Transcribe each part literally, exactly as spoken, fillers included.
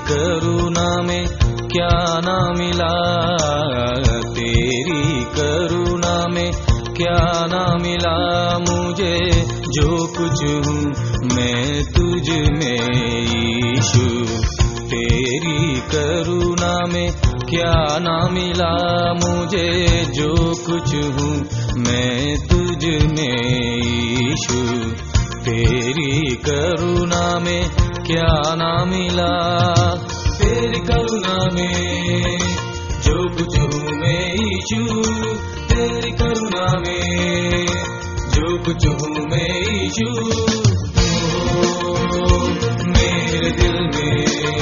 करुणा में क्या ना मिला, तेरी करुणा में क्या ना मिला मुझे। जो कुछ हूँ मैं तुझ में यीशु, तेरी करुणा में क्या ना मिला मुझे। जो कुछ हूँ मैं तुझ में यीशु, तेरी करुणा में क्या ना मिला। तेरी करुणा में जो कुछ हूँ मैं यीशु, तेरी करुणा में जो कुछ हूँ मैं यीशु। ओ मेरे दिल में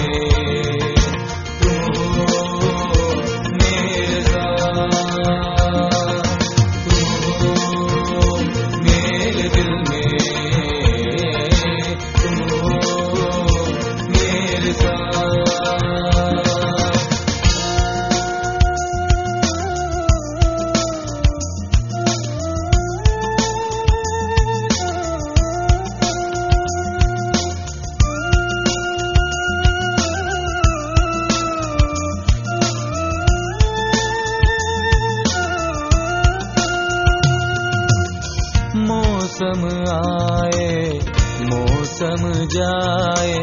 मौसम आए मौसम जाए,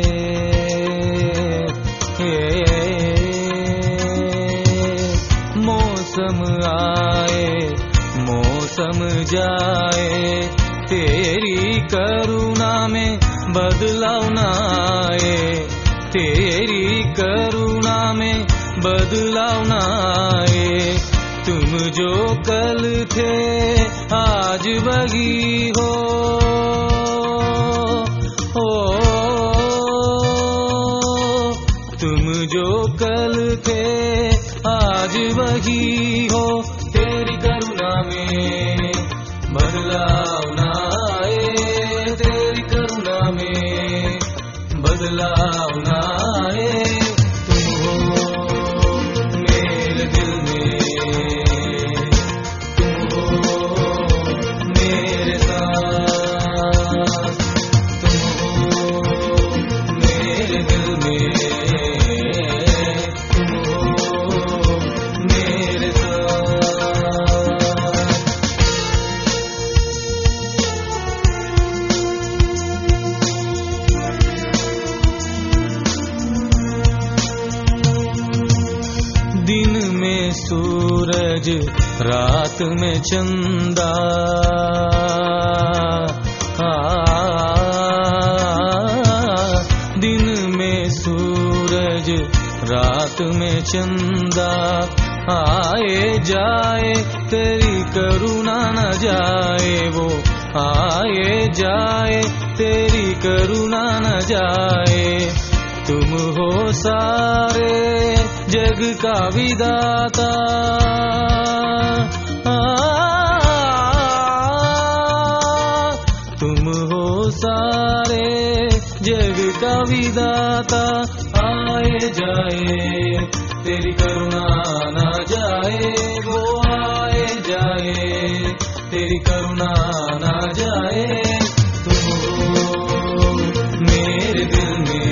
मौसम आए मौसम जाए, तेरी करुणा में बदलाव न आए। तेरी करुणा में बदलाव न आए। तुम जो कल थे आज वही हो, हो तुम जो कल थे आज वही हो। तेरी करुणा में बदलाव न आए, तेरी करुणा में बदलाव न आए। दिन में सूरज रात में चंदा, आ, दिन में सूरज रात में चंदा, आए जाए तेरी करुणा न जाए। वो आए जाए तेरी करुणा न जाए। तुम हो सारे जग का विधाता, तुम हो सारे जग का विधाता। आए जाए तेरी करुणा न जाए, वो आए जाए तेरी करुणा न जाए। तुम हो मेरे दिल में,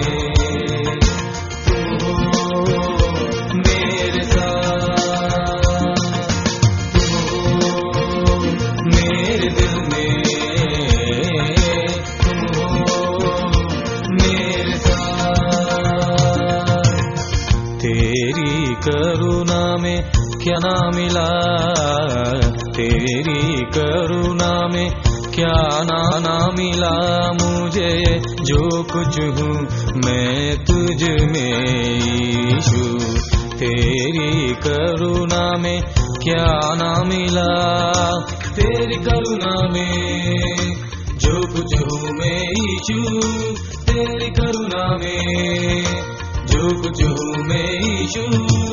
तेरी करुणा में क्या ना मिला, तेरी करुणा में क्या ना ना मिला मुझे। जो कुछ हूँ मैं तुझ में यीशु, तेरी करुणा में क्या ना मिला। तेरी करुणा में जो कुछ हूँ मैं यीशु, तेरी करुणा में जो कुछ हूँ मैं यीशु।